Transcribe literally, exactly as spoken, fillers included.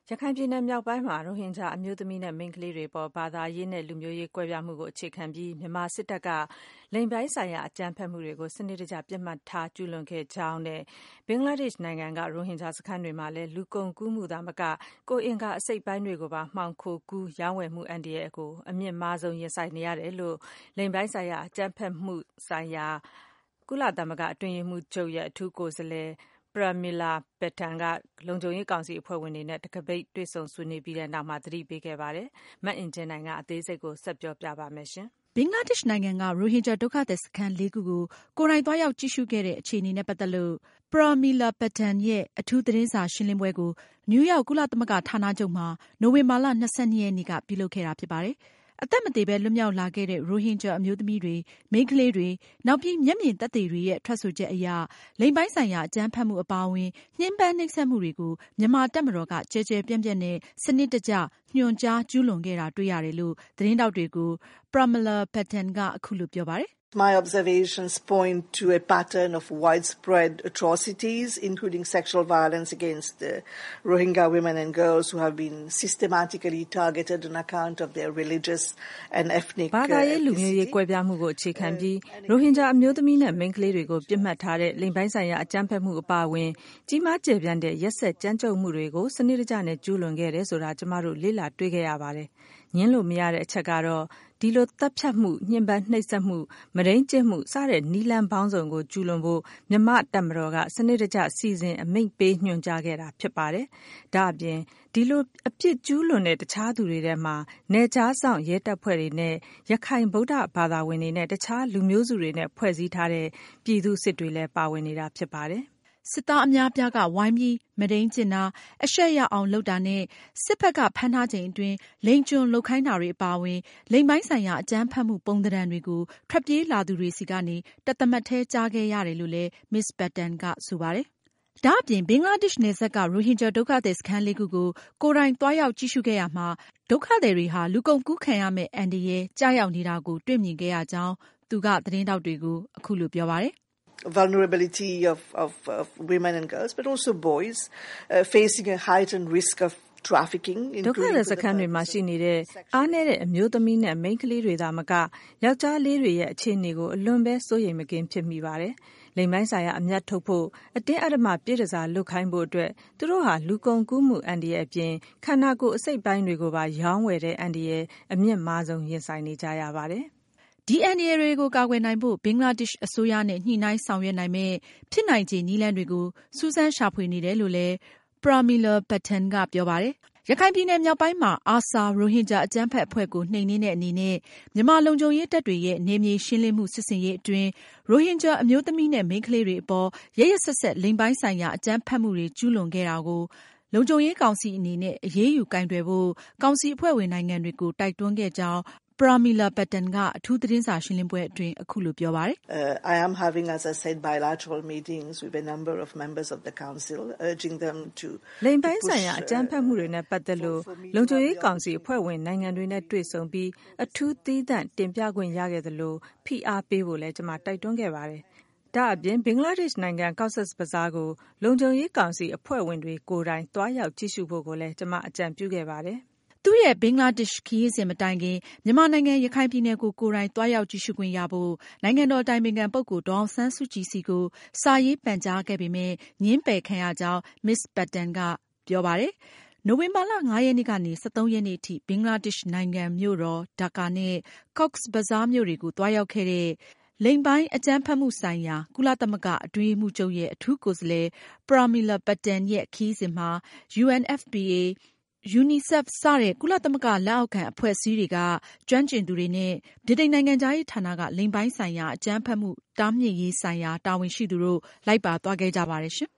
ရခိုင်ပြည်နယ်မြောက်ပိုင်းမှာရိုဟင်ဂျာအမျိုးသမီးနဲ့မိန်းကလေးတွေပေါ်ဘာသာရေးနဲ့လူမျိုးရေးကွဲပြားမှုကိုအခြေခံပြီးမြန်မာစစ်တပ်ကလိင်ပိုင်းဆိုင်ရာအကြမ်းဖက်မှုတွေကိုစနစ်တကျပြစ်မှတ်ထားကျူးလွန်ခဲ့ကြောင်းနဲ့ဘင်္ဂလားဒေ့ရှ်နိုင်ငံကရိုဟင်ဂျာစခန်းတွေမှာလည်းလူကုန်ကူးမှုသာမကကိုယ်အင်္ဂါအစိတ်အပိုင်းတွေကိုပါမှောင်ခိုကူးရောင်းဝယ်မှုအန္တရာယ်ကိုအမြင့်မားဆုံးရင်ဆိုင်နေရတယ်လို့လိင်ပိုင်းဆိုင်ရာအကြမ်းဖက်မှုဆိုင်ရာကုလသမဂ္ဂအတွင်းရေးမှူးချုပ်ရဲ့အထူးကိုယ်စားလှယ်Pramila Patten ကလုံခြုံရေးကောင်စီအဖွဲ့ဝင်တွေနဲ့တခါပိတ်တွေ့ဆုံဆွေးနွေးပြီးတဲ့နောက်မှာသတိပေးခဲ့ပါတယ်။မအင်ကြင်းနိုင်ကအသေးစိတ်ကိုဆက်ပြောပြပါမယ်ရှင်။ဘင်္ဂလားဒေ့ရှ်နိုင်ငံကရိုဟင်ဂျာဒုက္ခသည်စခန်းလေးခုကိုကိုယ်တိုင်သွားရောက်ကြည့်ရှုခဲ့တဲ့အခြေအနေနဲ့ပတ်သက်လို့ Pramila Patten ရဲ့အထူးသတင်းစာရှင်းလင်းပွဲကိုနယူးယောက်ကုလသမဂ္ဂဌာနချုပ်မှာနိုဝင်ဘာလ၂၂ရက်နေ့ကပြုလုပ်ခဲ့တာဖြစ်ပါတယ်။အသက်မသေဘဲလွတ်မြောက်လာခဲ့တဲ့ရိုဟင်ဂျာအမျိုးသမီးတွေမိန်းကလေးတွေနောက်ပြီးမျက်မြင်သက်သေတွေရဲ့ထွက်ဆိုချက်အရလိင်ပိုင်းဆိုင်ရာအကြမ်းဖက်မှုအပါအဝင်ညှဉ်းပန်းနှိပ်စက်မှုတွေကိုမြန်မာတပ်မတော်ကကြဲကြဲပြန့်ပြန့်နဲ့စနစ်တကျညွှန်ကြားကျူးလွန်ခဲ့တာတွေ့ရတယ်လို့သတင်းထောက်တွေကို Pramila Patten ကအခုလိုပြောပါတယ် My observations point to a pattern of widespread atrocities, including sexual violence against uh, Rohingya women and girls who have been systematically targeted on account of their religious and ethnic ethnicity. ဘာသာရေးလူမျိုးရေးကွဲပြားမှုကိုအခြေခံပြီးရိုဟင်ဂျာအမျိုးသမီးနဲ့မိန်းကလေးတွေကိုပြစ်မှတ်ထားတဲ့လိင်ပိုင်းဆိုင်ရာအကြမ်းဖက်မှုအပါအဝင်ကြီးမားကျယ်ပြန့်တဲ့ရက်စက်ကြမ်းကြုတ်မှုတွေကိုစနစ်တကျနဲ့ကျူးလွန်ခဲ့တယ်ဆိုတာကျမတို့လေ့လာတွေ့ခဲ့ရပါတယ်။ငင်းလို့မရတဲ့အချက်ကတော့ဒီလိုတပ်ဖြတ်မှုညှဉ်းပန်းနှိပ်စက်မှုမဒိန်းကျင့်မှုစတဲ့နီလန်ပေါင်းစုံကိုကျူးလွန်ဖို့မြန်မာတပ်မတော်ကစနစ်တကျစီစဉ်အမိန့်ပေးညွှန်ကြားခဲ့တာဖြစ်ပါတယ်။ဒါအပြင်ဒီလိုအပြစ်ကျူးလွန်တဲ့တခြားသူတွေထဲမှာနယ်ခြားစောင့်ရဲတပ်ဖွဲ့တွေနဲ့ရခိုင်ဗုဒ္ဓဘာသာဝင်တွေနဲ့တခြားလူမျိုးစုတွေနဲ့ဖွဲ့စည်းထားတဲ့ပြည်သူစစ်တွေလည်းပါဝင်နေတာဖြစ်ပါတယ်။စစ်သားအများပြားကဝိုင်းပြီးမဒိန်းကျင့်တာအရှက်ရအောင်လုပ်တာနဲ့စစ်ဘက်ကဖမ်းထားချိန်အတွင်းလိင်ကျွန်လုပ်ခိုင်းတာတွေအပါအဝင်လိင်ပိုင်းဆိုင်ရာအကြမ်းဖက်မှုပုံသဏ္ဍာန်တွေကိုထွက်ပြေးလာသူတွေစီကနေတသမတ်ထဲကြားခဲ့ရတယ်လို့လည်း Miss Patten ကဆိုပါတယ်။ဒါအပြင်ဘင်္ဂလားဒေ့ရှ်နယ်စပ်ကရိုဟင်ဂျာဒုက္ခသည်စခန်းလေးခုကိုကိုယ်တိုင်သွားရောက်ကြည့်ရှုခဲ့ရမှာဒုက္ခသည်တွေဟာလူကုန်ကူးခံရမယ့်အန္တရာယ်ကြားရောက်နေတာကိုတွေ့မြင်ခဲ့ရကြောင်းသူကသတင်းထောက်တွေကိုအခုလိုပြောပါတယ် vulnerability of, of, of women and girls, but also boys uh, facing a heightened risk of trafficking. ဒုက္ခသည်စခန်းတွေမှာရှိနေတဲ့အားနည်းတဲ့အမျိုးသမီးနဲ့မိန်းကလေးတွေသာမကယောက်ျားလေးတွေရဲ့အခြေအနေကိုအလွန်ပဲစိုးရိမ်မကင်းဖြစ်မိပါတယ်။လိင်ပိုင်းဆိုင်ရာအမြတ်ထုတ်ဖို့အတင်းအဓမ္မပြည့်တစားလုပ်ခိုင်းဖို့အတွက်သူတို့ဟာလူကုန်ကူးမှုအန္တရာယ်အပြင်ခန္ဓာကိုယ်အစိတ်ပိုင်းတွေကိုပါရောင်းဝယ်တဲ့အန္တရာယ်အမြင့်မားဆုံးရင်ဆိုင်နေကြရပါတယ်။ဒီအန္တရာယ်တွေကိုကာကွယ်နိုင်ဖို့ဘင်္ဂလားဒေ့ရှ်အစိုးရနဲ့ညှိနှိုင်းဆောင်ရွက်နိုင်မယ့်ဖြစ်နိုင်ခြေနည်းလမ်းတွေကိုစူးစမ်းရှာဖွေနေတယ်လို့လည်း Pramila Patten ကပြောပါတယ်။ရခိုင်ပြည်နယ်မြောက်ပိုင်းမှာအာဆာရိုဟင်ဂျာအကြမ်းဖက်အဖွဲ့ကိုနှိမ်နင်းတဲ့အနေနဲ့မြန်မာလုံခြုံရေးတပ်တွေရဲ့နယ်မြေရှင်းလင်းမှုစစ်ဆင်ရေးအတွင်းရိုဟင်ဂျာအမျိုးသမီးနဲ့မိန်းကလေးတွေအပေါ်ရက်ရက်စက်စက်လိင်ပိုင်းဆိုင်ရာအကြမ်းဖက်မှုတွေကျူးလွန်ခဲ့တာကိုလုံခြုံရေးကောင်စီအနေနဲ့အရေးယူကိုင်တွယ်ဖို့ကောင်စီအဖွဲ့ဝင်နိုင်ငံတွေကိုတိုက်တွန်းခဲ့ကြောင်းPramila Patten ကအထူးသတင်းစာရှင်းလင်းပွဲအတွင်းအခုလိုပြောပါတယ်။ uh, I am having, as I said, bilateral meetings with a number of members of the council, urging them to လိင်ပိုင်းဆိုင်ရာအကြမ်းဖက်မှုတွေနဲ့ပတ်သက်လို့လုံခြုံရေးကောင်စီအဖွဲ့ဝင်နိုင်ငံတွေနဲ့တွေ့ဆုံပြီးအထူးသီးသန့်တင်ပြခွင့်ရခဲ့သလိုဖိအားပေးဖို့လည်းကျွန်မတိုက်တွန်းခဲ့ပါတယ်။ဒါအပြင်ဘင်္ဂလားဒေ့ရှ်နိုင်ငံ Cox's Bazar ကိုလုံခြုံရေးကောင်စီအဖွဲ့ဝင်တွေကိုယ်တိုင်သွားရောက်ကြည့်ရှုဖို့ကိုလည်းကျွန်မအကြံပြုခဲ့ပါတယ်။သူ့ရဲ့ဘင်္ဂလားဒေ့ရှ်ခရီးစဉ်မတိုင်ခင်မြန်မာနိုင်ငံရခိုင်ပြည်နယ်ကိုကိုယ်တိုင်သွားရောက်ကြည့်ရှုခွင့်ရဖို့နိုင်ငံတော်အတိုင်ပင်ခံပုဂ္ဂိုလ်ဒေါ်အောင်ဆန်းစုကြည်စီကိုစာရေးပန်ကြားခဲ့ပေမဲ့ငြင်းပယ်ခံရကြောင်း Miss Patten ကပြောပါတယ်။နိုဝင်ဘာလငါးရက်နေ့ကနေ၁၃ရက်နေ့အထိဘင်္ဂလားဒေ့ရှ်နိုင်ငံမြို့တော်ဒါကာနဲ့ Cox's Bazar မြို့တွေကိုသွားရောက်ခဲ့တဲ့လိင်ပိုင်းအကြမ်းဖက်မှုဆိုင်ရာကုလသမဂ္ဂအတွင်းရေးမှူးချုပ်ရဲ့အထူးကိုယ်စားလှယ် Pramila Patten ရဲ့ခရီးစဉ်မှာ U N F P A UNICEF စတဲ့ကုလသမဂ္ဂလက်အောက်ခံအဖွဲ့အစည်းတွေကကျွမ်းကျင်သူတွေနဲ့ဗြိတိန်နိုင်ငံခြားရေးဌာနကလိင်ပိုင်းဆိုင်ရာအကြမ်းဖက်မှုတားမြစ်ရေးဆိုင်ရာတာဝန်ရှိသူတို့လိုက်ပါသွားခဲ့ကြပါတယ်ရှင်